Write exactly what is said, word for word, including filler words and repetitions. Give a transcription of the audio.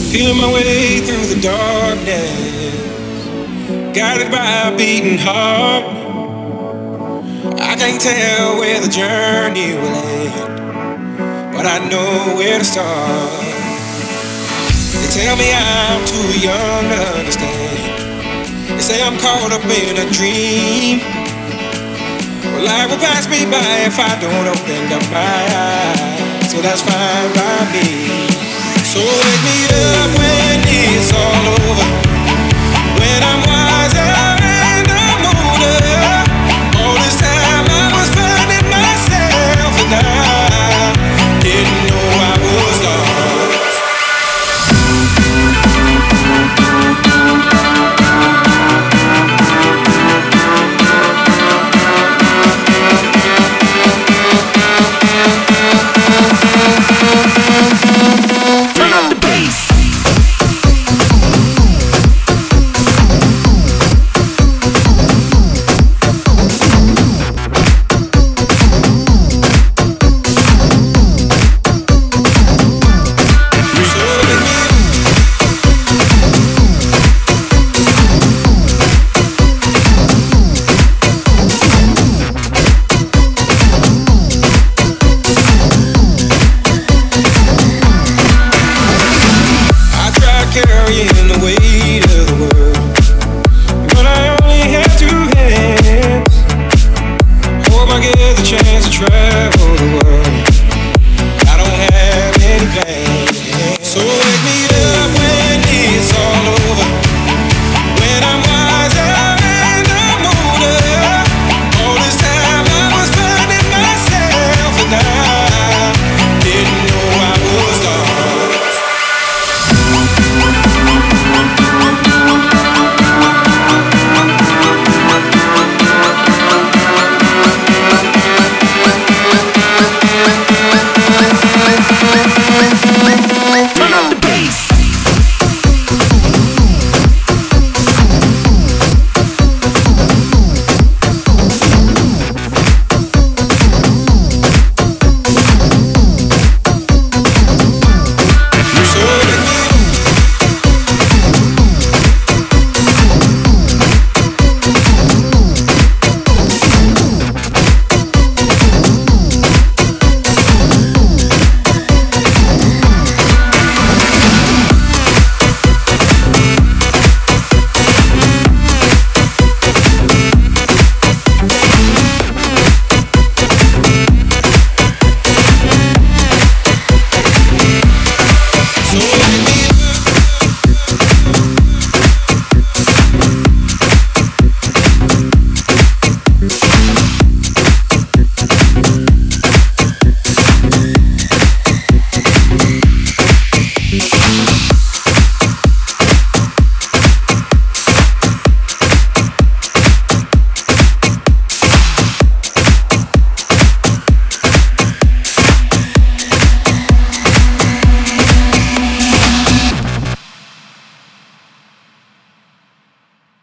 Feeling my way through the darkness, guided by a beating heart. I can't tell where the journey will end, but I know where to start. They tell me I'm too young to understand. They say I'm caught up in a dream. Well, life will pass me by if I don't open up my eyes, so that's fine by me. So wake me